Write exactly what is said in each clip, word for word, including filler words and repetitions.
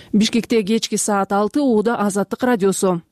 Бишкекте кечки саат алты ууда Азаттык радиосу.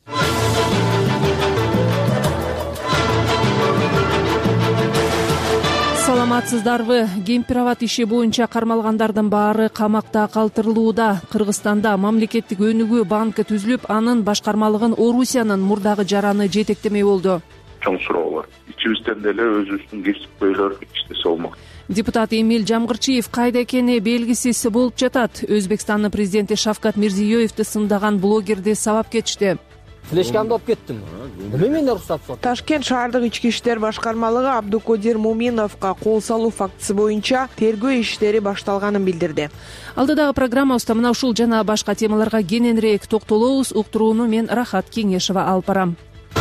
Саламатсыздарбы? Кемпир-абад иши боюнча кармалгандардын баары камакта калтырылууда. Кыргызстанда мамлекеттик өнүгүү банкы түзүлүп, анын башкармалыгын Орусиянын мурдагы жараны жетектемей болду. Чоң суроо бар. Ичибизден деле өзүбүздүн кесипкөйлөр иштесе болмок. Депутат Эмиль Жамгырчиев кайда экени белгисиз болуп жатат. Өзбекстандын президенти Шавкат Мирзиёевди сындаган блогерди сабап кетишти. Флешкамды алып кеттим. Эмне уруксат сот? Ташкент шаардык ички иштер башкармалыгы Абдукодир Муминовго кол салуу фактысы боюнча тергөө иштери башталганын билдирди. Алдыдагы программабызда мына ушул жана башка темаларга кененирээк токтолобуз. Уктурууну мен Рахат Кеңешова алып барам.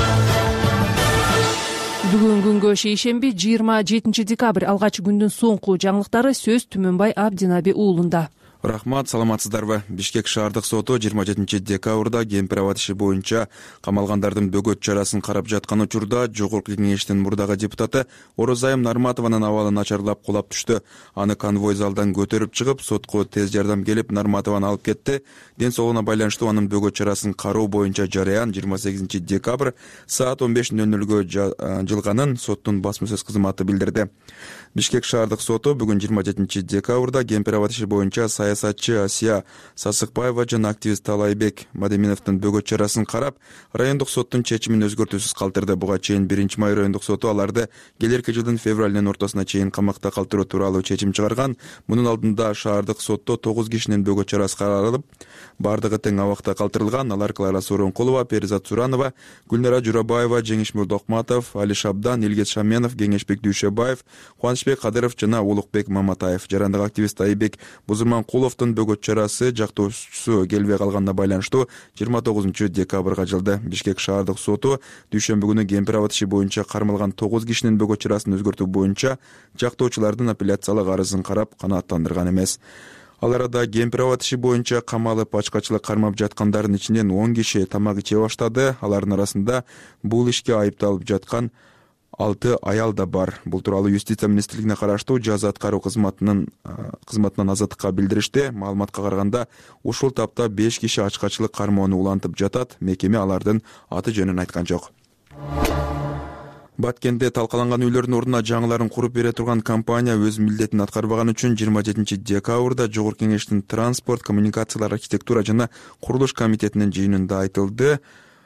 Бүгүн күнгө шейшемби жыйырма жетинчи декабрь алгач күндүн соңку жаңылыктары сөз Түмөнбай Абдинаби уулунда. Рахмат, саламатсыздарбы? Бишкек шаардык соту жыйырма жетинчи декабрда Кемпир-абад иши боюнча камалгандардын бөгөт чарасын карап жаткан учурда Жогорку Кеңештин мурдагы депутаты Орозайым Нарматованын абалы начарлап кулап түштү. Аны конвой залдан көтөрүп чыгып, сотко тез жардам келип, Нарматованы алып кетти. Ден соолугуна байланыштуу анын бөгөт чарасын кароо боюнча жарыян жыйырма сегизинчи декабрь саат он беш нөл нөлгө жылганын соттун басма сөз кызматы билдирди. Бишкек шаардык соту бүгүн жыйырма жетинчи декабрда Кемпир-абад иши боюнча саясатчы Асия Сасыкбаева жана активист Талайбек Мадеминовдун бөгөт чарасын карап, райондук соттун чечимин өзгөртүүсүз калтырды. Буга чейин биринчи май райондук соту аларды келерки жылдын февралынын ортосуна чейин камакта калтыруу тууралуу чечим чыгарган. Мунун алдында шаардык сотто тогуз кишинин бөгөт чарасы каралып, бардыгы тең абакта калтырылган. Алар Клара Сооронкулова, Перизат Суранова, Гүлнара Журабаева, Жеңиш Мурдокматов, Али Шабдан, Илгез Шаменов, Кеңешбек Дүйшөбаев, Кубанычбек Кадыров жана Улукбек Маматаев. Жарандык активист Айбек Бузурманкуловдун бөгөт чарасы жактоочусу келбей калганына байланыштуу жыйырма тогузунчу декабрга жылды. Бишкек шаардык соту дүйшөмбү күнү Кемпир-абад иши боюнча кармалган тогуз кишинин бөгөт чарасын өзгөртүү боюнча жактоочулардын апелляциялык арызын карап канааттандырган эмес. Ал арада Кемпир-абад иши боюнча камалып ачкачылык кармап жаткандардын ичинен он киши тамак иче баштады. Алардын арасында бул ишке айыпталып жаткан алты аял да бар. Бул тууралуу Юстиция министрлигине караштуу жаза аткаруу кызматынын кызматынан Азаттыкка билдиришти. Маалыматка караганда, ушул тапта беш киши ачкачылык кармоону улантып жатат. Мекеме алардын аты жөнүн айткан жок. Баткенде талкаланган үйлөрдүн ордуна жаңыларын куруп бере турган компания өз милдетин аткарбаган үчүн жыйырма жетинчи декабрда Жогорку Кеңештин транспорт, коммуникациялар, архитектура жана курулуш комитетинин жыйынында айтылды.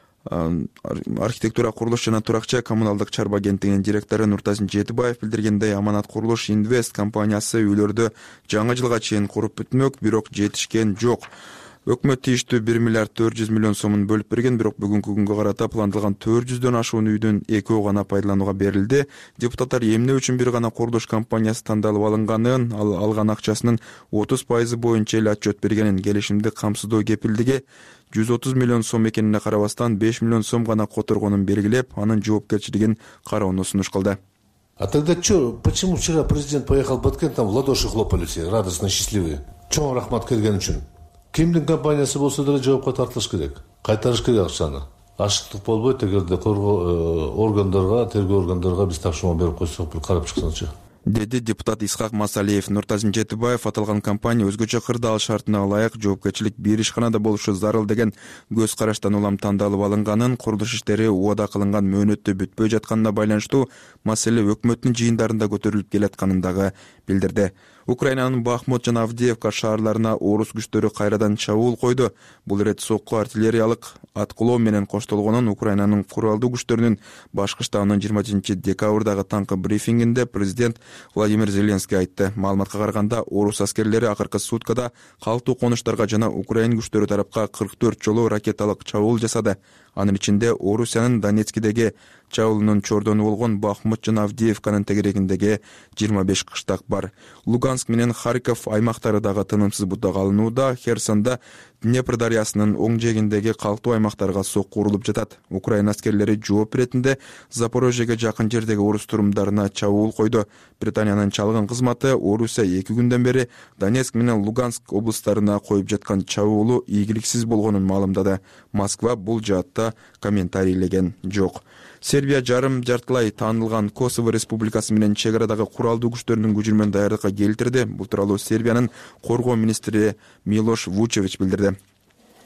Архитектура, курулуш жана туракчы коммуналдык чарба агенттигинин директору Нуртазин Жетибаев билдиргендей, Аманат Курулуш Инвест компаниясы үйлөрдү жаңы жылга чейин куруп бүтмөк, бирок жетишкен жок. Өкмөт тийиштүү бир миллиард төрт жүз миллион сомун бөлүп берген, бирок бүгүнкү күнгө карата пландалган төрт жүздөн ашуун үйдүн экөө гана пайдаланууга берилди. Депутаттар эмне үчүн бир гана курулуш компаниясы тандалып алынганын, ал алган акчасынын отуз пайызы боюнча эле отчет бергенин, келишимди камсыздоо кепилдиги жүз отуз миллион сом экенине карабастан беш миллион сом гана которгонун белгилеп, анын жоопкерчилигин кароону сунуш кылды. А тогда что, почему вчера президент поехал в Баткен, там в ладоши хлопали все, радостно, счастливые? Чоң рахмат келген үчүн? Кимдин компаниясы болсо деле жоопко тартылыш керек. Кайтарыш керек акчаны. Ашыктык болбойт, эгерде коргоо органдарга, тергөө органдарга биз тапшырма берип койсок, бир карап чыксынчы. Деди депутат Исхак Масалиев. Нуртазин Жетибаев аталган компания өзгөчө кырдаал шартына ылайык жоопкерчилик бир ишканада болушу зарыл деген көз караштан улам тандалып алынганын, курулуш иштери убада кылынган мөөнөттө бүтпөй жатканына байланыштуу маселе өкмөттүн жыйындарында көтөрүлүп келатканын дагы билдирди. Украинанын Бахмут жана Авдеевка шаарларына орус күчтөрү кайрадан чабуул койду. Бул ирет сокку артиллериялык аткылоо менен коштолгонун Украинанын куралдуу күчтөрүнүн башкы штабынын жыйырма жетинчи декабрдагы таңкы брифингинде президент Владимир Зеленский айтты. Маалыматка караганда, орус аскерлери акыркы суткада калктуу конуштарга жана Украин күчтөрү тарапка кырк төрт жолу ракеталык чабуул жасады. Анын ичинде Орусиянын Донецкидеги чабуулунун чордону болгон Бахмут жана Авдеевканын тегерегиндеги жыйырма беш кыштак бар. Луганск менен Харьков аймактары дагы тынымсыз бутак алынууда. Херсонда Днепр дарыясынын оң жээгиндеги калктуу аймактарга сокку урулуп жатат. Украина аскерлери жооп беретинде Запорожьеге жакын жердеги орус турумдарына чабуул койду. Британиянын чалгын кызматы Орусия эки күндөн бери Донецк менен Луганск облустарына коюп жаткан чабуулу ийгиликсиз болгонун маалымдады. Москва бул жаатта комментарийлеген жок. Сербия жарым жартылай таанылган Косово республикасы менен чек арадагы куралдуу күчтөрүнүн көчүрмөн даярдыкка келтирди. Бул тууралуу Сербиянын коргоо министри Милош Вучевич билдирди.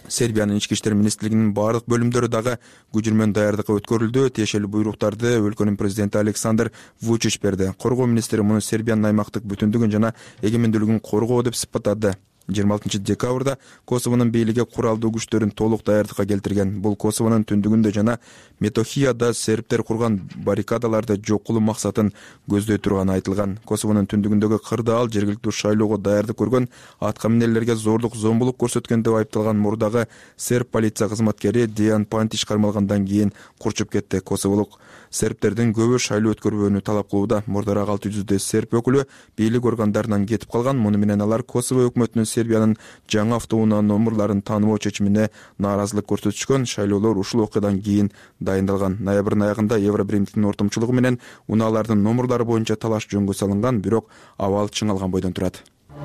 Сербиянын ички иштер министрлигинин баардык бөлүмдөрү дагы күжүрмөн даярдыкка өткөрүлдү. Тиешелүү буйруктарды өлкөнүн президенти Александр Вучич берди. Коргоо министри муну Сербиянын аймактык бүтүндүгүн жана эгемендүүлүгүн коргоо деп сыпаттады. жыйырма алтынчы декабрда Косовонун бийлиги куралдуу күчтөрүн толук даярдыкка келтирген. Бул Косовонун түндүгүндө жана Метохияда сербтер курган баррикадаларды жок кылуу максатын көздөй турганы айтылган. Косовонун түндүгүндөгү кырдаал жергиликтүү шайлоого даярдык көргөн атка минерлерге зордук зомбулук көрсөткөн деп айыпталган мурдагы серб полиция кызматкери Деян Пантич кармалгандан кийин курчуп кетти. Косоволук сербтердин көбү шайлоо өткөрбөөнү талап кылууда. Мурдараак алты жүздөй серб өкүлү бийлик органдарынан кетип калган. Муну менен алар Косово өкмөтүнүн Сербиянын жаңы автоунаа номурларын тааныбоо чечимине нааразылык көрсөтүшкөн. Шайлоолор ушул окуядан кийин дайындалган. Ноябрдын аягында Евробиримдин ортомчулугу менен унаалардын номурлары боюнча талаш жөнгө салынган, бирок абал чыңалган бойдон турат.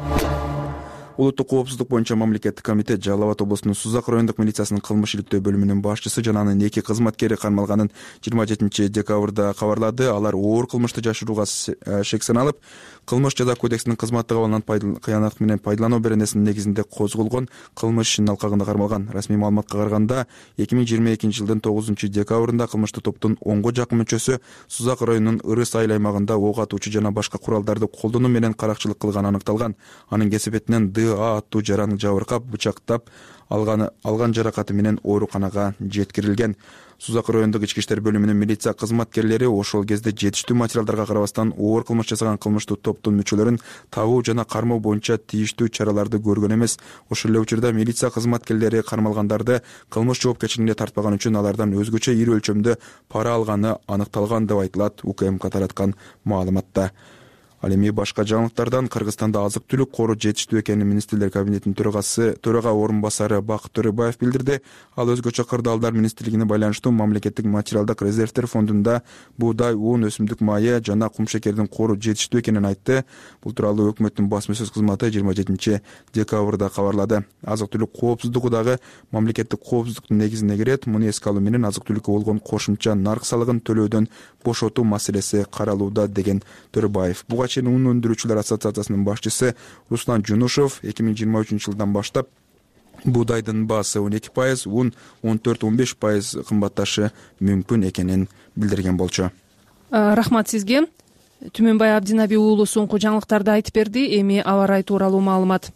Улуттук коопсуздук боюнча мамлекеттик комитет Жалал Абад облусунун Сузак райондук милициясынын кылмыш иликтөө бөлүмүнүн башчысы жана анын эки кызматкери кармалганын жыйырма жетинчи декабрда кабарлады. Алар оор кылмышты жашырууга шек саналып, кылмыш жаза кодексинин кызматтык абалынан кыянат менен пайдалануу беренесинин негизинде козголгон кылмыш ишинин алкагында кармалган. Расмий маалыматка караганда эки миң жыйырма экинчи жылдын тогузунчу декабрында кылмыштуу топтун онго жакын мүчөсү Сузак районунун Ырыс айыл аймагында ок атуучу жана башка куралдарды колдонуу менен каракчылык кылганы аныкталган. Анын кесепетинен Д А аттуу жараны жабыркап, бычактап алганы алган жаракаты менен ооруканага жеткирилген. Сузак райондук ички иштер бөлүмүнүн милиция кызматкерлери ошол кезде жетиштүү материалдарга карабастан оор кылмыш жасаган кылмыштуу топтун мүчөлөрүн табуу жана кармоо боюнча тийиштүү чараларды көргөн эмес. Ошол эле учурда милиция кызматкерлери кармалгандарды кылмыш жоопкерчилигине тартпаган үчүн алардан өзгөчө ири өлчөмдө пара алганы аныкталган деп айтылат УКМК тараткан маалыматта. Ал эми башка жаңылыктардан Кыргызстанда азык-түлүк кору жетиштүү экенин министрлер кабинетинин төрагасы төрага орун басары Бакыт Төрөбаев билдирди. Ал өзгөчө кырдаалдар министрлигине байланыштуу мамлекеттик материалдык резервдер фондунда буудай, уун, өсүмдүк майы жана кумшекердин кору жетиштүү экенин айтты. Бул тууралуу өкмөттүн басма сөз кызматы жыйырма жетинчи декабрда кабарлады. Азык-түлүк коопсуздугу дагы мамлекеттик коопсуздуктун негизине кирет. Муну эске алуу менен азык-түлүккө болгон кошумча нарк салыгын төлөөдөн бошотуу маселеси каралууда деген Төрөбаев. Буга чейин ун өндүрүүчүлөр ассоциациясынын башчысы Руслан Жунушев эки миң жыйырма үчүнчү жылдан баштап буудайдын баасы он эки пайыз, ун он төрт он беш пайыз кымбатташы мүмкүн экенин билдирген болчу. Рахмат сизге. Түмөнбай Абдинаби уулу соңку жаңылыктарды айтып берди. Эми аба ырайы тууралуу маалымат.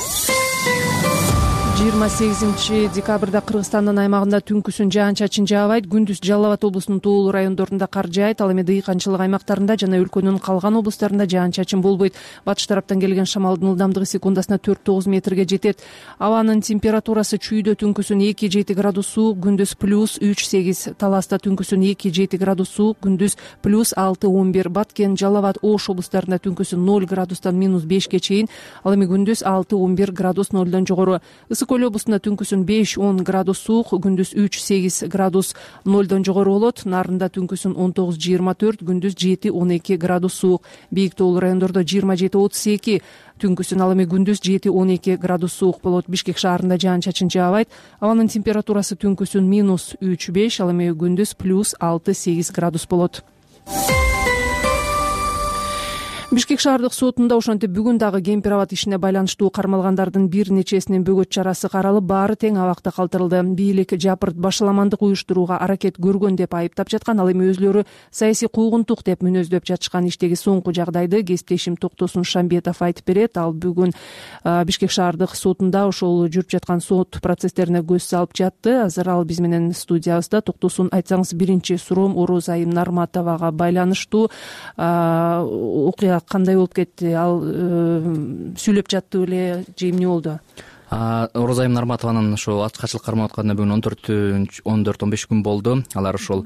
жыйырма сегизинчи декабрда Кыргызстандын аймагында түнкүсүн жаан-чачын жаабайт. Күндүз Жалал Абад облусунун тоолуу райондорунда кар жаайт. Ал эми дыйканчылык аймактарында жана өлкөнүн калган облустарында жаан-чачын болбойт. Батыш тараптан келген шамалдын ылдамдыгы секундасына төрт тогуз метрге жетет. Абанын температурасы чүйдө түнкүсүн эки жети градус суук, күндүз плюс үч сегиз. Таласта түнкүсүн эки жети градус суук, күндүз плюс алты он бир. Баткен, Жалал Абад, Ош облустарында түнкүсүн ноль градустан минус бешке чейин. Ал эми күндүз алты он бир градус нолдон жогору. Көл облусунда түнкүсүн беш он градус суук, күндүз үч сегиз градус нолдон жогору болот. Нарында түнкүсүн он тогуз жыйырма төрт, күндүз жети он эки градус суук. Бийик тоолуу райондордо жыйырма жети отуз эки, түнкүсүн ал эми күндүз жети он эки градус суук болот. Бишкек шаарында жаан-чачын жаабайт. Абанын температурасы түнкүсүн минус үч беш, ал эми күндүз плюс алты сегиз градус болот. Бишкек шаардык сотунда ошентип бүгүн дагы Кемпир абад ишине байланыштуу кармалгандардын бир нечесинин бөгөт чарасы каралып, баары тең абакта калтырылды. Бийлик жапырт башаламандык уюштурууга аракет көргөн деп айыптап жаткан. Ал эми өзүлөрү саясий куугунтук деп мүнөздөп жатышкан иштеги соңку жагдайды кесиптешим Токтосун Шамбетов айтып берет. Ал бүгүн Бишкек шаардык сотунда ошол жүрүп жаткан сот процесстерине көз салып жатты. Азыр ал биз менен студиябызда. Токтосун, айтсаңыз, биринчи суроом Орозайым Нарматовага байланыштуу. Окуя кандай болуп кетти? Ал сүйлөп жаттыбы эле же эмне болду? Орозайым Нарматованын ошол ачкачылык кармап атканына бүгүн он төрт он беш күн болду. Алар ошол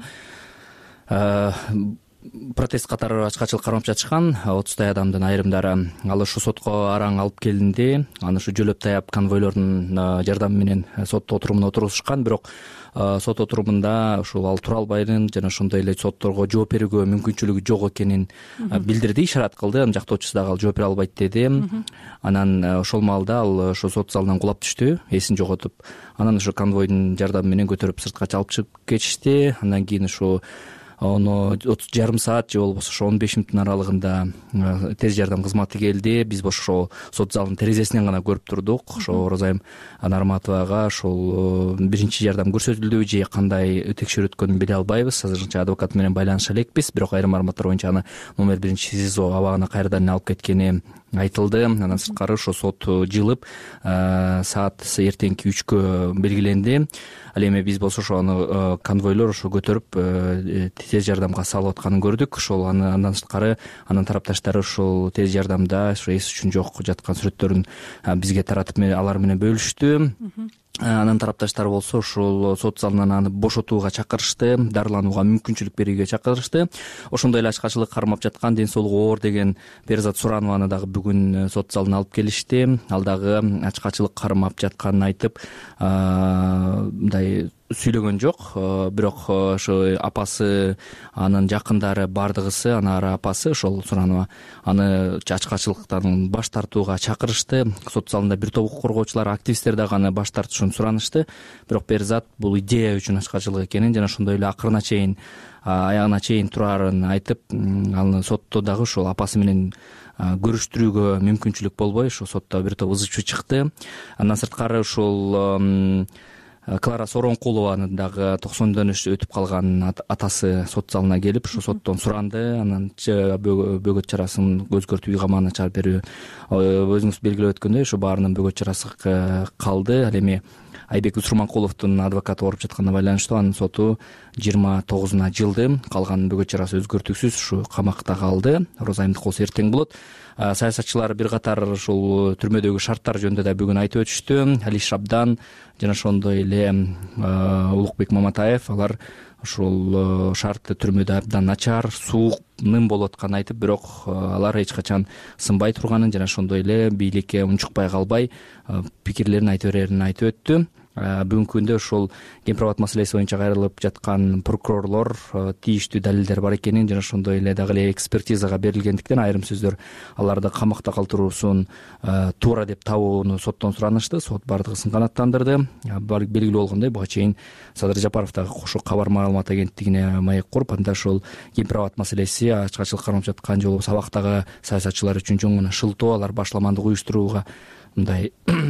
протест катары ачкачылык кармап жатышкан отуздай адамдын айрымдары. Ал ушу сотко араң алып келинди. Аны ушу жөлөп таяп конвойлордун жардамы менен сот отурумуна отургузушкан. Бирок сот отурумунда ушул ал тура албайдын жана ошондой эле сотторго жооп берүүгө мүмкүнчүлүгү жок экенин билдирди, ишарат кылды. Анын жактоочусу дагы ал жооп бере албайт деди. Анан ошол маалда ал ошо сот залынан кулап түштү, эсин жоготуп. Анан ошо конвойдун жардамы менен көтөрүп сыртка чалып чыгып кетишти. Андан кийин ушу ону жарым саат же болбосо ошо он беш мүнөттүн аралыгында тез жардам кызматы келди. Биз ошо сот залынын терезесинен гана көрүп турдук. Ошо Орозайым Нарматовага ошол биринчи жардам көрсөтүлдүбү же кандай текшерүү өткөнүн биле албайбыз. Азырынча адвокат менен байланыша элекпиз, бирок айрым маалыматтар боюнча аны номер биринчи СИЗО абагына кайрадан алып кеткени айтылды. Андан сырткары ошо сот жылып саат эртеңки үчкө белгиленди. Ал эми биз болсо ошо аны конвойлор ошо көтөрүп тез жардамга салып атканын көрдүк. Ошол андан сырткары анын тарапташтары ушул тез жардамда ошо эс үчүн жок жаткан сүрөттөрүн бизге таратып алар менен бөлүштү. Анын тарапташтары болсо ушул сот залынан аны бошотууга чакырышты, дарыланууга мүмкүнчүлүк берүүгө чакырышты. Ошондой эле ачкачылык кармап жаткан, ден соолугу оор деген Перизат Суранованы дагы бүгүн сот залына алып келишти. Ал дагы ачкачылык кармап жатканын айтып, мындай сүйлөгөн жок, бирок ошо апасы, анын жакындары бардыгысы, анары апасы ошол Суранова аны ачкачылыктан баш тартууга чакырышты. Сот залында бир топ укук коргоочулар, активисттер дагы аны баш тартышын суранышты. Бирок Перизат бул идея үчүн ачкачылык экенин жана ошондой эле акырына чейин, аягына чейин турарын айтып, ал сотто дагы ошол апасы менен көрүштүрүүгө мүмкүнчүлүк болбой, ошо сотто бир топ ызы чуу чыкты. Андан сырткары ушул Клара Соронкулованын дагы токсондон өтүп калган атасы сот залына келип, ошо соттон суранды. Анан бөгөт чарасын өзгөртүп үй камагына чыгарып берүү, өзүңүз белгилеп өткөндөй, ошо баарынын бөгөт чарасы калды. Ал эми Айбек Усурманкуловдун адвокаты ооруп жатканына байланыштуу анын соту жыйырма тогузуна жылды. Калган бөгөт чарасы өзгөртүүсүз ушу камакта калды. Орозайымдыкы болсо эртең болот. Саясатчылар бир катар ушул түрмөдөгү шарттар жөнүндө да бүгүн айтып өтүштү. Али Шабдан жана ошондой эле Улукбек Маматаев алар ушул шарты түрмөдө абдан начар, суук, ным болуп атканын айтып, бирок алар эч качан сынбай турганын жана ошондой эле бийликке унчукпай калбай пикирлерин айта берерин айтып өттү. Бүгүнкү күндө ошол Кемпир абад маселеси боюнча кайрылып жаткан прокурорлор тийиштүү далилдер бар экенин жана ошондой эле дагы эле экспертизага берилгендиктен айрым сөздөр аларды камакта калтыруусун туура деп табууну соттон суранышты. Сот бардыгысын канааттандырды. Белгилүү болгондой, буга чейин Садыр Жапаров дагы кошо кабар маалымат агенттигине маек куруп, анда ошол Кемпир абад маселеси ачкачылык кармап жаткан же болбосо абактагы саясатчылар үчүн жөн гана шылтоо, алар башламандык уюштурууга мындай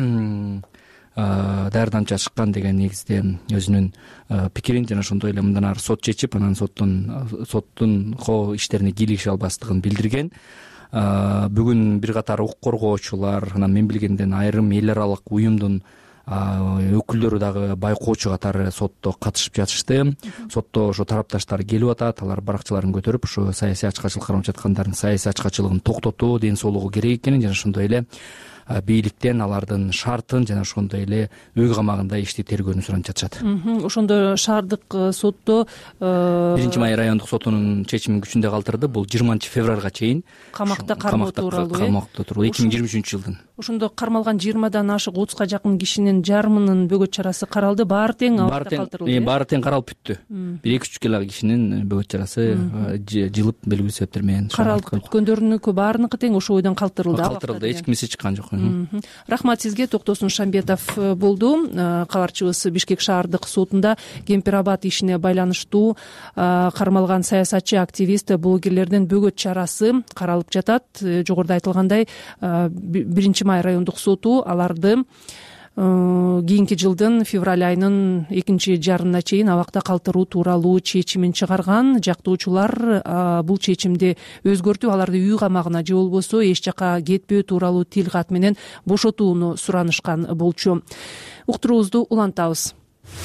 даярданып жатышкан деген негизде өзүнүн пикирин жана ошондой эле мындан ары сот чечип, анан соттун соттун коо иштерине кийлигише албастыгын билдирген. Бүгүн бир катар укук коргоочулар, анан мен билгенден айрым эл аралык уюмдун өкүлдөрү дагы байкоочу катары сотто катышып жатышты. Сотто ошо тарапташтар келип атат, алар баракчаларын көтөрүп, ошо саясий ачкачылык кармап жаткандардын саясий ачкачылыгын токтотуу, ден соолугу керек экенин жана ошондой эле бийликтен алардын шартын жана ошондой эле үй камагында иштеп тергөөнү суранып жатышат. Ошондо шаардык сотто биринчи май райондук сотунун чечимин күчүндө калтырды. Бул жыйырманчы февралга чейин камакта кармоо тууралуу. Камакта туруу эки миң жыйырма үчүнчү жылдын. Ошондо кармалган жыйырмадан ашык отузга жакын кишинин жарымынын бөгөт чарасы каралды. Баары тең абакта калтырылды. Баары тең каралып бүттү. Бир эки үч гана кишинин бөгөт чарасы жылып белгилүү себептер менен каралып бүткөндөрүнүкү баарыныкы тең ошол бойдон калтырылды. Калтырылды, эч кимиси чыккан жок. Рахмат сизге. Токтосун Шамбетов болду. Кабарчыбыз Бишкек шаардык сотунда Кемпир абад ишине байланыштуу кармалган саясатчы, активист, блогерлердин бөгөт чарасы каралып жатат. Жогоруда айтылгандай, биринчи май райондук соту аларды кийинки жылдын февраль айынын экинчи жарымына чейин абакта калтыруу тууралуу чечимин чыгарган. Жактоочулар бул чечимди өзгөртүп, аларды үй камагына же болбосо эч жака кетпөө тууралуу тил кат менен бошотууну суранышкан болчу. Уктуруубузду улантабыз.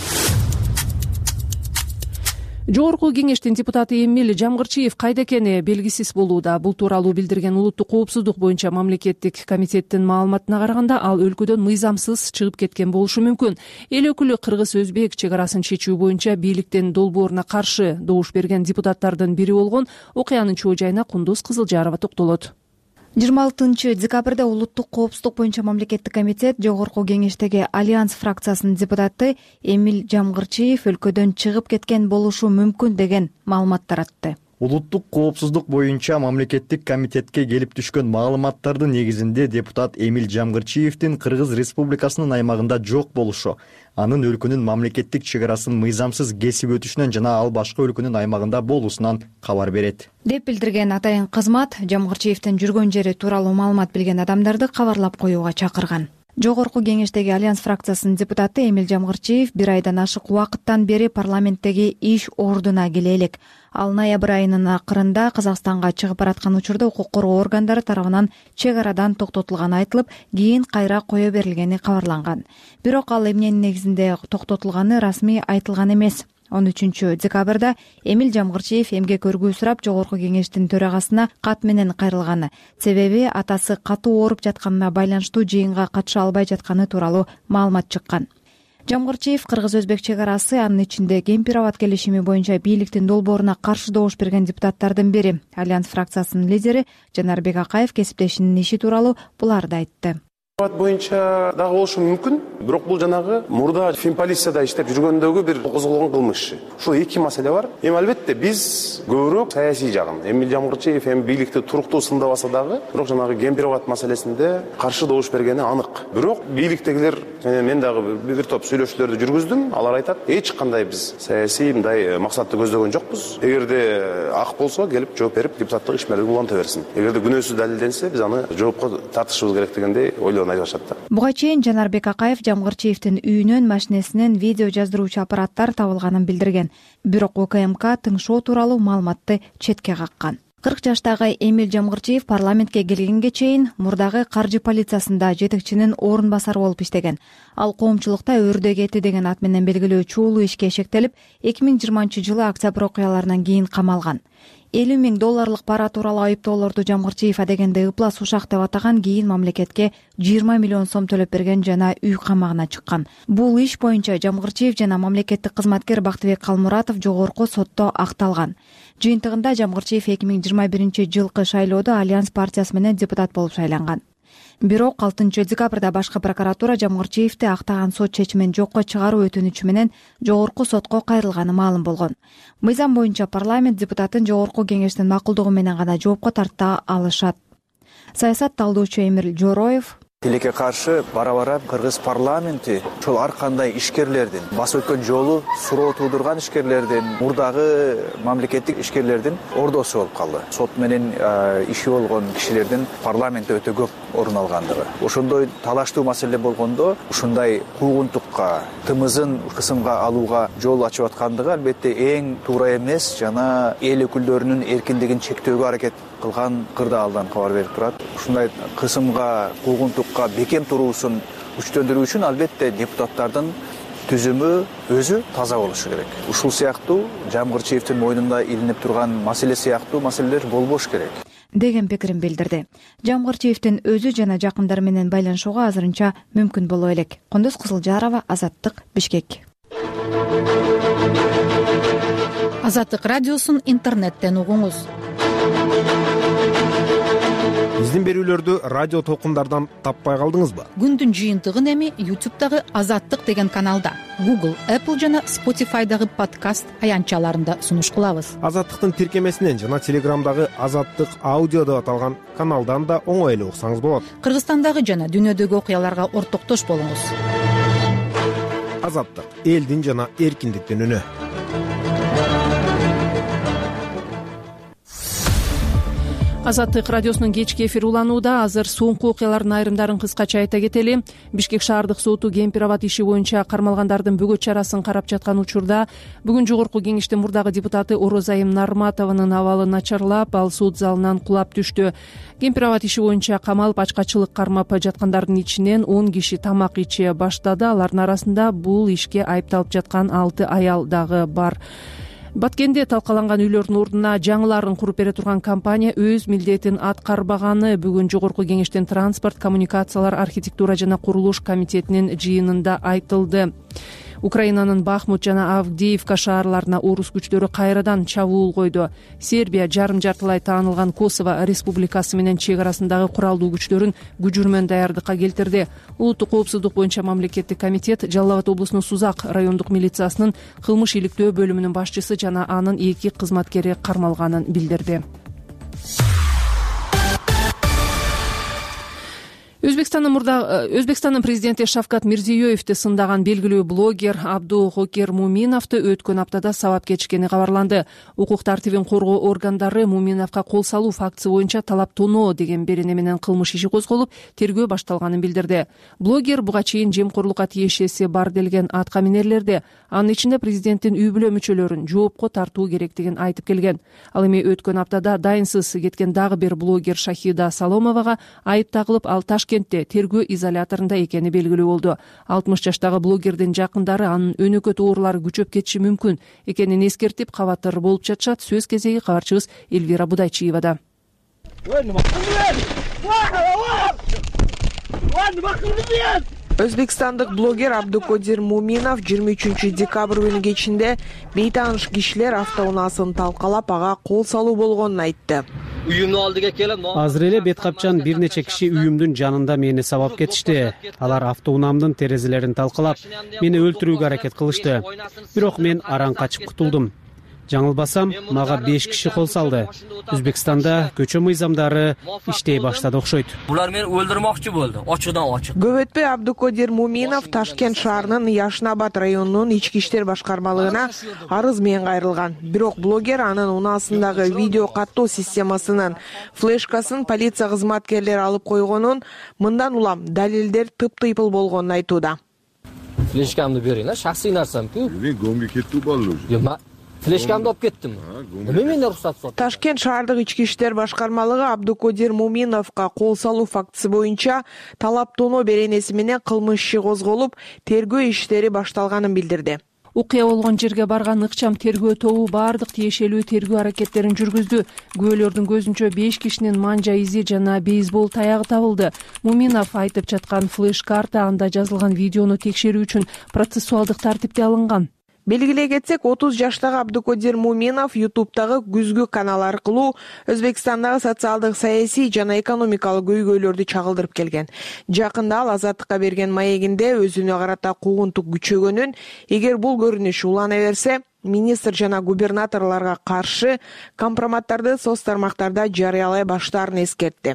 Жогорку кеңештин депутаты Эмиль Жамгырчиев кайда экени белгисиз болууда. Бул тууралуу билдирген улуттук коопсуздук боюнча мамлекеттик комитеттин маалыматына караганда, ал өлкөдөн мыйзамсыз чыгып кеткен болушу мүмкүн. Эл өкүлү Кыргыз-Өзбек чек арасын чечүү боюнча бийликтин долбооруна каршы добуш берген депутаттардын бири болгон окуянын чоо жайына Кундуз Кызылжарова токтолот. жыйырма алтынчы декабрда улуттук коопсуздук боюнча мамлекеттик комитет жогорку кеңештеги Альянс фракциясынын депутаты Эмиль Жамгырчиев өлкөдөн чыгып кеткен болушу мүмкүн деген маалымат таратты. Улуттук коопсуздук боюнча мамлекеттик комитетке келип түшкөн маалыматтардын негизинде депутат Эмиль Жамгырчиевдин Кыргыз Республикасынын аймагында жок болушу, анын өлкөнүн мамлекеттик чек арасын мыйзамсыз кесип өтүшүнөн жана ал башка өлкөнүн аймагында болуусунан кабар берет деп билдирген атайын кызмат Жамгырчиевдин жүргөн жери тууралуу маалымат билген адамдарды кабарлап коюуга чакырган. Жогорку кеңештеги Альянс фракциясынын депутаты Эмиль Жамгырчиев бир айдан ашык убакыттан бери парламенттеги иш ордуна келе элек. Ал ноябрь айынын акырында Казакстанга чыгып бараткан учурда укук коргоо органдары тарабынан чек арадан токтотулганы айтылып, кийин кайра кое берилгени кабарланган. Бирок ал эмненин негизинде токтотулганы расмий айтылган эмес. он үчүнчү декабрда Эмиль Жамгырчиев эмгек өргүү сурап жогорку кеңештин төрагасына кат менен кайрылганы, себеби атасы катуу ооруп жатканына байланыштуу жыйынга катыша албай жатканы тууралуу маалымат чыккан. Жамгырчиев кыргыз-өзбек чек арасы, анын ичинде Кемпир-Абад келишими боюнча бийликтин долбооруна каршы добуш берген депутаттардын бири. Альянс фракциясынын лидери Жанарбек Акаев кесиптешинин иши тууралуу буларды айтты. Боюнча дагы болушу мүмкүн, бирок бул жанагы мурда финполицияда иштеп жүргөндөгү бир козголгон кылмыш. Ушул эки маселе бар. Эми албетте биз көбүрөөк саясий жагын, Эмиль Жамгырчиев эми бийликти туруктуу сындабаса дагы, бирок жанагы Кемпир-Абад маселесинде каршы добуш бергени анык. Бирок бийликтегилер менен мен дагы бир топ сүйлөшүүлөрдү жүргүздүм. Алар айтат, эч кандай биз саясий мындай максатты көздөгөн жокпуз. Эгерде ак болсо келип жооп берип, депутаттык ишмердиги уланта берсин. Эгерде күнөөсүз далилденсе, биз аны жоопко тартышыбыз керек дегендей ойлоо. Буга чейин Жанарбек Акаев Жамгырчиевдин үйүнөн, машинесинен видео жаздыруучу аппараттар табылганын билдирген. Бирок УКМК тыңшоо тууралуу маалыматты четке каккан. кырк жаштагы Эмиль Жамгырчиев парламентке келгенге чейин мурдагы каржы полициясында жетекчинин орун басары болуп иштеген. Ал коомчулукта өрдөк эти деген ат менен белгилүү чуулуу ишке шектелип, эки миң жыйырманчы жылы октябрь окуяларынан кийин камалган. элүү миң долларлык пара тууралуу айыптоолорду Жамгырчиев адегенде ыплас ушак деп атаган, кийин мамлекетке жыйырма миллион сом төлөп берген жана үй камагына чыккан. Бул иш боюнча Жамгырчиев жана мамлекеттик кызматкер Бактыбек Калмуратов жогорку сотто акталган. Жыйынтыгында Жамгырчиев эки миң жыйырма биринчи жылкы шайлоодо Альянс партиясы менен депутат болуп шайланган. Бирок алтынчы декабрда башкы прокуратура Жамгырчиевди актаган сот чечимин жокко чыгаруу өтүнүчү менен жогорку сотко кайрылганы маалым болгон. Мыйзам боюнча парламент депутатын жогорку кеңештин макулдугу менен гана жоопко тарта алышат. Саясат талдоочу Эмир Жороев Тилекке каршы бара-бара Кыргыз парламенти ошол ар кандай ишкерлердин, басып өткөн жолу суроо туудурган ишкерлердин, мурдагы мамлекеттик ишкерлердин ордосу болуп калды. Сот менен иши болгон кишилердин парламентте өтө көп орун алгандыгы. Ошондой талаштуу маселе болгондо ушундай куугунтукка, тымызын кысымга алууга жол ачып аткандыгы албетте эң туура эмес жана эл өкүлдөрүнүн эркиндигин чектөөгө аракет кылган кырда алдан кабар берип турат. Ушундай кысымга, куугунтукка бекем туруусун күчтөндүрүү үчүн албетте депутаттардын түзүмү өзү таза болушу керек. Ушул сыяктуу Жамгырчиевдин мойнунда илинип турган маселе сыяктуу маселелер болбош керек деген пикирин билдирди. Жамгырчиевдин өзү жана жакындары менен байланышууга азырынча мүмкүн боло элек. Кондос Кызылжарова, Азаттык, Бишкек. Азаттык радиосун интернеттен угуңуз. Биздин берүүлөрдү радио толкундардан таппай калдыңызбы? Күндүн жыйынтыгын эми YouTube'дагы Азаттык деген каналда, Google, Apple жана Spotify'дагы подкаст аянтчаларында сунуш кылабыз. Азаттыктын тиркемесинен жана Телеграмдагы Азаттык аудио деп аталган каналдан да оңой эле уксаңыз болот. Кыргызстандагы жана дүйнөдөгү окуяларга ортоктош болуңуз. Азаттык — элдин жана эркиндиктин үнү. Азаттык радиосунун кечки эфири уланууда. Азыр соңку окуялардын айрымдарын кыскача айта кетели. Бишкек шаардык соту Кемпир-Абад иши боюнча кармалгандардын бөгөт чарасын карап жаткан учурда бүгүн жогорку кеңештин мурдагы депутаты Орозайым Нарматованын абалы начарлап, ал суд залынан кулап түштү. Кемпир-Абад иши боюнча камалып, ачкачылык кармап жаткандардын ичинен он киши тамак иче баштады. Алардын арасында бул ишке айыпталып жаткан алты аял дагы бар. Баткенде талкаланган үйлөрдүн ордуна жаңыларын куруп бере турган компания өз милдетин аткарбаганы бүгүн жогорку кеңештин транспорт, коммуникациялар, архитектура жана курулуш комитетинин жыйынында айтылды. Украинанын Бахмут жана Авдеевка шаарларына орус күчтөрү кайрадан чабуул койду. Сербия жарым жартылай таанылган Косово республикасы менен чек арасындагы куралдуу күчтөрүн күжүрмөн даярдыкка келтирди. Улуттук коопсуздук боюнча мамлекеттик комитет Жалал Абад облусунун Сузак райондук милициясынын кылмыш иликтөө бөлүмүнүн башчысы жана анын эки кызматкери кармалганын билдирди. Өзбекстандын мурда Өзбекстандын президенти Шавкат Мирзиёевди сындаган белгилүү блогер Абдухокер Муминовду өткөн аптада сабап кетишкени кабарланды. Укук тартибин коргоо органдары Муминовго кол салуу фактысы боюнча талап тоноо деген берене менен кылмыш иши козголуп, тергөө башталганын билдирди. Блогер буга чейин жемкорлукка тиешеси бар делген атка минерлерди, анын ичинде президенттин үй бүлө мүчөлөрүн жоопко тартуу керектигин айтып келген. Ал эми өткөн аптада дайынсыз кеткен дагы бир блогер Шахида Саломовага айып тагылып, ал Ташкентте тергөө изоляторунда экени белгилүү болду. алтымыш жаштагы блогердин жакындары анын өнөкөт оорулары күчөп кетиши мүмкүн экенин эскертип, кабаттар болуп жатышат. Сөз кезеги кабарчыбыз Эльвира Будайчиевада. Өзбекстандык блогер Абдукодир Муминов жыйырма үчүнчү декабрь күнү кечинде бейтааныш кишилер автоунаасын талкалап, ага кол салуу болгонун айтты. Азыр эле бет капчан бир нече киши үйүмдүн жанында мени сабап кетишти. Алар автоунаамдын терезелерин талкалап, мени өлтүрүүгө аракет кылышты. Бирок мен араң качып кутулдум. Жаңылбасам, мага беш киши кол салды. Өзбекстанда көчө мыйзамдары иштей баштады окшойт. Булар мени өлтүрмөкчү болду, ачыгдан ачык. Көп өтпөй Абдукодир Муминов Ташкент шаарынын Яшнабад районунун ички иштер башкармалыгына арыз менен кайрылган. Бирок блогер анын унаасындагы видео каттоо системасынын флешкасын полиция кызматкерлери алып койгонун, мындан улам далилдер тып-тыйпыл болгонун айтууда. Флешкамды бериңер, шахсий нарсам-ку. Мен гомге кеттим баллы. Флешкамды алып кеттим. Эме менен уруксат сот. Ташкент шаардык ички иштер башкармалыгы Абдукодир Муминовго кол салуу фактысы боюнча талап тоноо беренеси менен кылмыш иши козголуп, тергөө иштери башталганын билдирди. Окуя болгон жерге барган ыкчам тергөө тобу бардык тиешелүү тергөө аракеттерин жүргүздү. Күбөлөрдүн көзүнчө беш кишинин манжа изи жана бейсбол таягы табылды. Муминов айтып жаткан флеш карта, анда жазылган видеону текшерүү үчүн процессуалдык тартипте алынган. Белгилей кетсек, отуз жаштагы Абдукодир Муминов ютубтагы күзгү канал аркылуу Өзбекстандагы социалдык, саясий жана экономикалык көйгөйлөрдү чагылдырып келген. Жакында ал Азаттыкка берген маегинде өзүнө карата куугунтук күчөгөнүн, эгер бул көрүнүш улана берсе, министр жана губернаторлорго каршы компроматтарды соц тармактарда жарыялай баштаарын эскертти.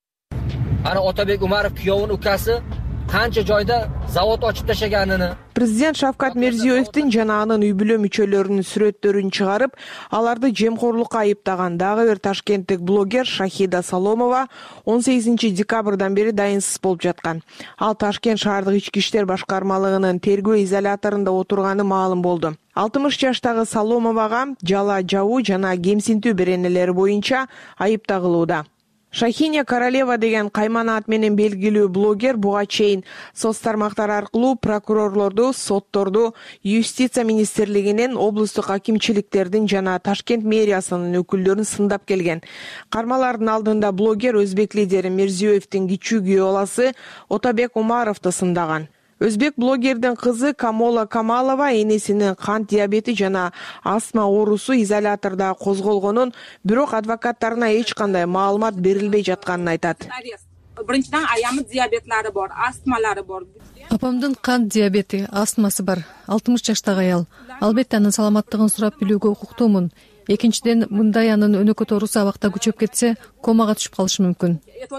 Ана Отабек Умаров күйөөүнүн укасы канча жойдо завод ачып ташаганын. Президент Шавкат Мирзиёевдин жана анын үй бүлө мүчөлөрүнүн сүрөттөрүн чыгарып, аларды жемкорлукка айыптаган дагы бир ташкенттик блогер Шахида Саломова он сегизинчи декабрдан бери дайынсыз болуп жаткан. Ал Ташкент шаардык ички иштер башкармалыгынын тергөө изоляторунда отурганы маалым болду. алтымыш жаштагы Саломовага жала жабуу жана кемсинтүү беренелери боюнча айып тагылууда. Шахиня Королева деген каймана ат менен белгилүү блогер буга чейин соц тармактар аркылуу прокурорлорду, сотторду, юстиция министрлигинин, облустук акимчиликтердин жана Ташкент мэриясынын өкүлдөрүн сындап келген. Кармалардын алдында блогер өзбек лидери Мирзиёевдин кичүү күйөө баласы Отабек Умаровду сындаган. Өзбек блогердин кызы Камола Камалова энесинин кант диабети жана астма оорусу изоляторда козголгонун, бирок адвокаттарына эч кандай маалымат берилбей жатканын айтат. Биринчиден аямы диабетлери бар, астмалары бар. Апамдын кант диабети, астмасы бар. алтымыш жаштагы аял. Албетте анын саламаттыгын сурап билүүгө укуктуумун. Экинчиден, мындай анын өнөкөт оорусу абакта күчөп кетсе, комага түшүп калышы мүмкүн.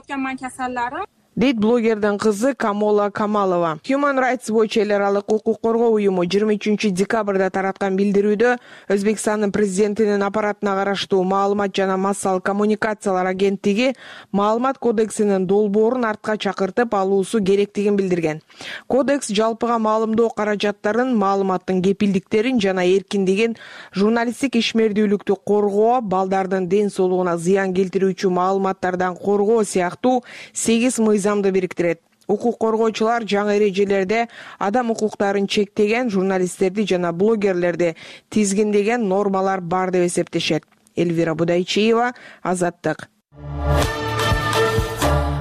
Дейт блогердин кызы Камола Камалова. Human Rights Watch эл аралык укук коргоо уюму жыйырма үчүнчү декабрда тараткан билдирүүдө Өзбекстандын президентинин аппаратына караштуу маалымат жана массалык коммуникациялар агенттиги маалымат кодексинин долбоорун артка чакыртып алуусу керектигин билдирген. Кодекс жалпыга маалымдоо каражаттарын, маалыматтын кепилдиктерин жана эркиндигин, журналисттик ишмердүүлүктү коргоо, балдардын ден соолугуна зыян келтирүүчү маалыматтардан коргоо сыяктуу сегиз мыйзам замды бириктирет. Укук коргоочулар жаңы эрежелерде адам укуктарын чектеген журналисттерди жана блогерлерди тизгиндеген нормалар бар деп эсептешет. Эльвира Будайчиева, Азаттык.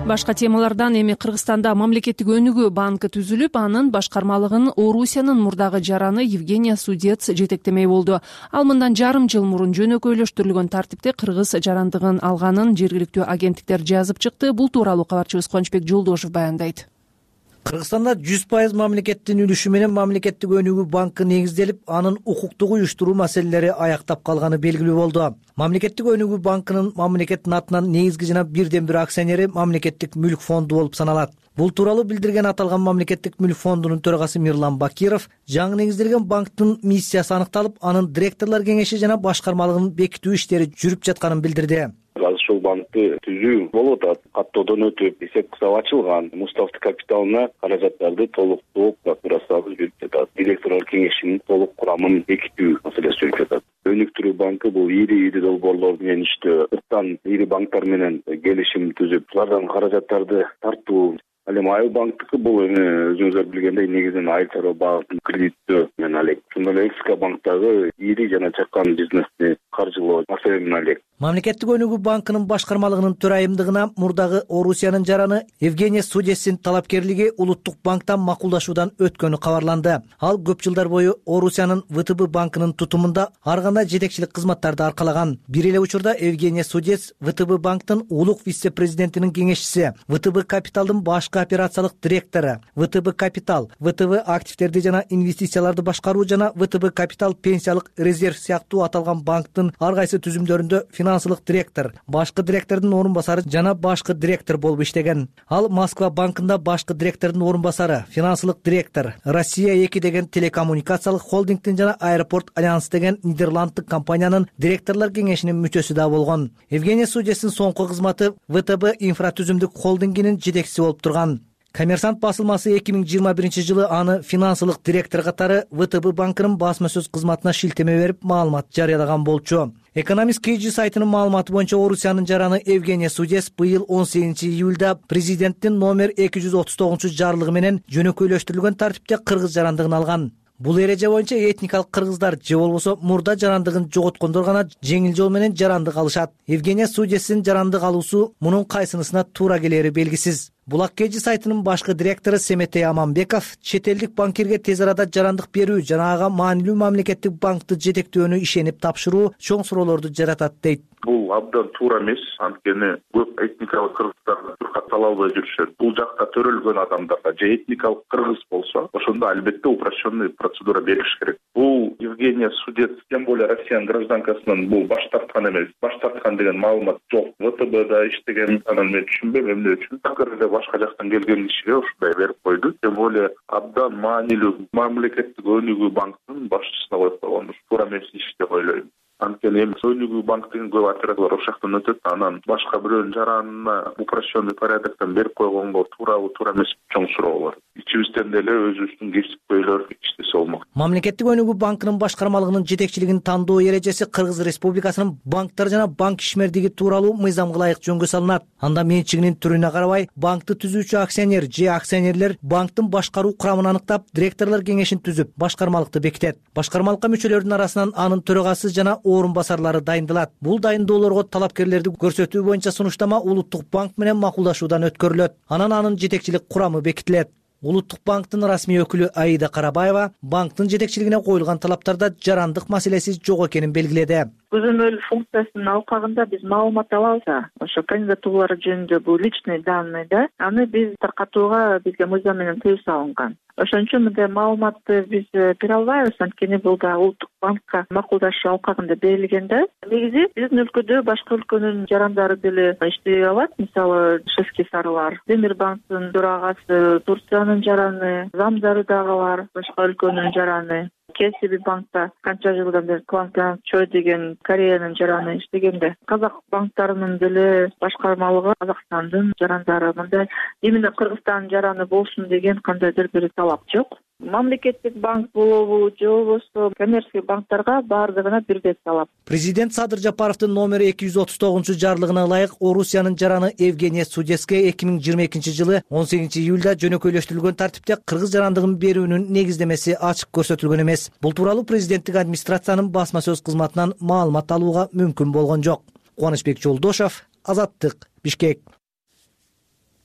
Башка темалардан эми Кыргызстанда мамлекеттик өнүгүү банкы түзүлүп, анын башкармалыгын Орусиянын мурдагы жараны Евгения Судец жетектемей болду. Ал мындан жарым жыл мурун жөнөкөйлөштүрүлгөн тартипте кыргыз жарандыгын алганын жергиликтүү агенттиктер жазып чыкты. Бул тууралуу кабарчыбыз Кубанычбек Жолдошев баяндайт. Кыргызстанда жүз пайыз мамлекеттин үлүшү менен мамлекеттик өнүгүү банкы негизделип, анын укуктук уюштуруу маселелери аяктап калганы белгилүү болду. Мамлекеттик өнүгүү банкынын мамлекеттин атынан негизги жана бирден бир акционери мамлекеттик мүлк фонду болуп саналат. Бул тууралуу билдирген аталган мамлекеттик мүлк фондунун төрагасы Мирлан Бакиров, жаңы негизделген банктын миссиясы аныкталып, анын директорлор кеңеши жана башкармалыгын бекитүү иштери жүрүп жатканын билдирди. Азыр ушул банкты түзүү болуп атат. Каттоодон өтүп, эсеп кысап ачылган. Муставдын капиталына каражаттарды толуктоо процедурасы жүрүп жатат. Директорлор кеңешинин толук курамын бекитүү маселеси жүрүп жатат. Өнүктүрүү банкы бул ири ири долбоорлор менен иштөө, сырттан ири банктар менен келишим түзүп, алардан каражаттарды тартуу. Ал эми Айыл банктыкы бул эми өзүңүздөр билгендей негизинен айыл чарба багытын кредиттөө менен алек. Ошондой эле СК банктагы ири жана чакан бизнести каржылоо маселе менен алек. Мамлекеттик өнүгүү банкынын башкармалыгынын төрайымдыгына мурдагы Орусиянын жараны Евгения Судецтин талапкерлиги улуттук банктан макулдашуудан өткөнү кабарланды. Ал көп жылдар бою Орусиянын ВТБ банкынын тутумунда ар кандай жетекчилик кызматтарды аркалаган. Бир эле учурда Евгения Судец ВТБ банктын улук вице-президентинин кеңешчиси, ВТБ капиталдын башкы операциялык директору, ВТБ капитал, ВТБ активдерди жана инвестицияларды башкаруу жана ВТБ капитал пенсиялык резерв сыяктуу аталган банктын ар кайсы түзүмдөрүндө финансылык директор, башкы директордун орун басары жана башкы директор болуп иштеген. Ал Москва банкында башкы директордун орун басары, финансылык директор, Россия эки деген телекоммуникациялык холдингдин жана Аэропорт Альянс деген Нидерланддык компаниянын директорлор кеңешинин мүчөсү да болгон. Евгения Судецтин соңку кызматы ВТБ инфратүзүмдүк холдингинин жетекчиси болуп турган. Коммерсант басылмасы эки миң жыйырма биринчи жылы аны финансылык директор катары ВТБ банкынын басма сөз кызматына шилтеме берип, маалымат жарыялаган болчу. Экономист кей жи сайтынын маалыматы боюнча Орусиянын жараны Евгения Судец быйыл он сегизинчи июлда президенттин номер эки жүз отуз тогузунчу жарлыгы менен жөнөкөйлөштүрүлгөн тартипте кыргыз жарандыгын алган. Бул эреже боюнча этникалык кыргыздар же болбосо мурда жарандыгын жоготкондор гана жеңил жол менен жарандык алышат. Евгения Судецтин жарандык алуусу мунун кайсынысына туура келери белгисиз. Булак кей жи сайтынын башкы директору Семетей Аманбеков чет элдик банкирге тез арада жарандык берүү жана ага маанилүү мамлекеттик банкты жетектөөнү ишенип тапшыруу чоң суроолорду жаратат дейт. Бул абдан туура эмес, анткени көп этникалык кыргыздар каттала албай жүрүшөт. Бул жакта төрөлгөн адамдарга же этникалык кыргыз болсо, ошондо албетте упрощенный процедура берилиш керек. Бул Евгения Судец, тем более Россиянын гражданкасынан бул баш тарткан эмес. Баш тарткан деген маалымат жок. ВТБда иштеген, анан мен түшүнбөйм эмне үчүн. Такыр башка жактан келген кишиге ушундай берип койду. Тем более абдан маанилүү мамлекеттик өнүгүү банкынын башчысына коюп койгон. Туура эмес иш деп ойлойм. Анткени эми өнүгүү банктын көп операторлор ошол жактан өтөт, анан башка бирөөнүн жаранына упрощенный порядоктон берип койгонго туурабы туура эмес чоң суроо бар. Ичибизден деле өзүбүздүн кесипкөйлөр иштесе болмок. Мамлекеттик өнүгүү банкынын башкармалыгынын жетекчилигин тандоо эрежеси Кыргыз Республикасынын банктар жана банк ишмердиги тууралуу мыйзамга ылайык жөнгө салынат. Анда менчигинин түрүнө карабай банкты түзүүчү акционер же акционерлер банктын башкаруу курамын аныктап, директорлор кеңешин түзүп, башкармалыкты бекитет. Башкармалыкка мүчөлөрдүн арасынан анын төрагасы жана орун басарлары дайындалат. Бул дайындоолорго талапкерлерди көрсөтүү боюнча сунуштама улуттук банк менен макулдашуудан өткөрүлөт. Анан анын жетекчилик курамы бекитилет. Улуттук банктын расмий өкүлү Аида Карабаева банктын жетекчилигине коюлган талаптарда жарандык маселеси жок экенин белгиледи. Көзөмөл функциясынын алкагында биз маалымат алабыз. Ошо кандидатуралар жөнүндө бул личный данные да, аны биз таркатууга бизге мыйзам менен тыюу салынган. Ошон үчүн мындай маалыматты биз бере албайбыз, анткени бул да улуттук банкка макулдашуу алкагында берилген да. Негизи биздин өлкөдө башка өлкөнүн жарандары деле иштей алат. Мисалы, Шевский Сарылар, Демирбанктын төрагасы, Турциянын жараны, замдары дагы бар, башка өлкөнүн жараны. Кесиби банкта канча жылдан бери Квантлан Чой деген Кореянын жараны иштегенде. Казак банктарынын деле башкармалыгы Казакстандын жарандары, мындай именно Кыргызстандын жараны болсун деген кандайдыр бир талап жок. Мамлекеттик банк болобу же болбосо коммерческий банктарга баардыгына бирдей талап. Президент Садыр Жапаровдун номер эки жүз отуз тогузунчу жарлыгына ылайык Орусиянын жараны Евгения Судецке эки миң жыйырма экинчи жылы он сегизинчи июлда жөнөкөйлөштүрүлгөн тартипте кыргыз жарандыгын берүүнүн негиздемеси ачык көрсөтүлгөн эмес. Бул тууралуу президенттик администрациянын басма сөз кызматынан маалымат алууга мүмкүн болгон жок. Кубанычбек Жолдошев, Азаттык, Бишкек.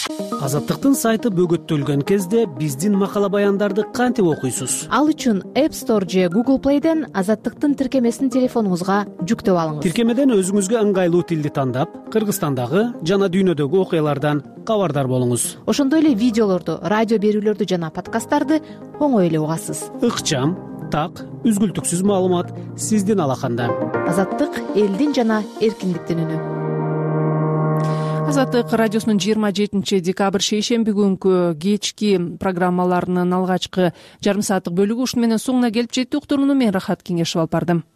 азаттыктын сайты бөгөттөлгөн кезде биздин макала баяндарды кантип окуйсуз? Ал үчүн App Store же Google Play'ден азаттыктын тиркемесин телефонуңузга жүктөп алыңыз. Тиркемеден өзүңүзгө ыңгайлуу тилди тандап, Кыргызстандагы жана дүйнөдөгү окуялардан кабардар болуңуз. Ошондой эле видеолорду, радио берүүлөрдү жана подкасттарды оңой эле угасыз. Ыкчам, так, үзгүлтүксүз маалымат сиздин алаканда. Азаттык элдин жана эркиндиктин үнү. Азаттык радиосунун жыйырма жетинчи декабрь шейшемби күнкү кечки программаларынын алгачкы жарым сааттык бөлүгү ушун менен соңуна келип жетти. Уктурууну мен Рахат Кеңешов алып бардым.